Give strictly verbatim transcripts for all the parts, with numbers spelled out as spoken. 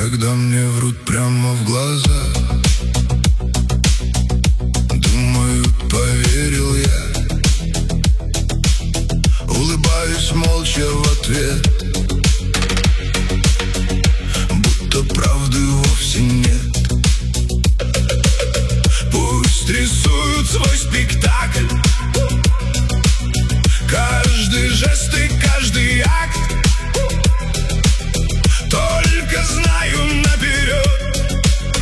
когда мне врут прямо в глаза. Думают, поверил я. Улыбаюсь молча в ответ, будто правды вовсе нет. Пусть рисуют свой спектакль, каждый жест и каждый акт. Только знаю наперед,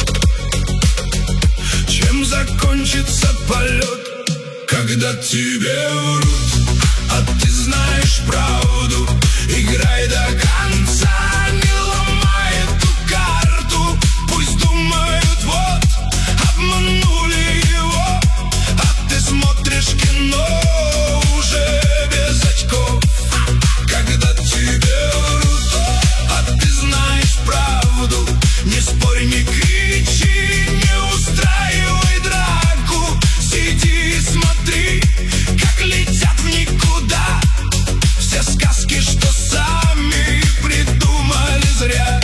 чем закончится полет. Когда тебе врут, а ты знаешь правду, играй до конца, не ломай эту карту. Пусть думают, вот, обманули его, а ты смотришь кино уже без очков. Когда тебе врут, а ты знаешь правду, не спорь, не кричи, не устраивай драку. Сиди и смотри, как летят в никуда все сказки, что сами придумали зря.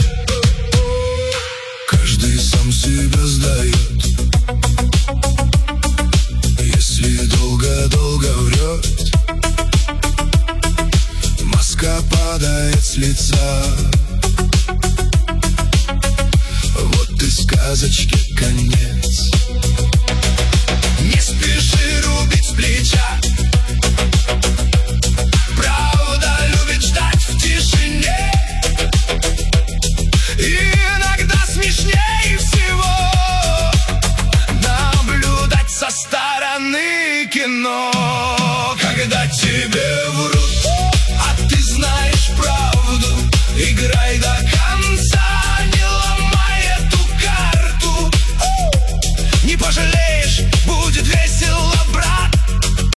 Каждый сам себя сдает, если долго-долго врет. Маска падает с лица, вот и сказочки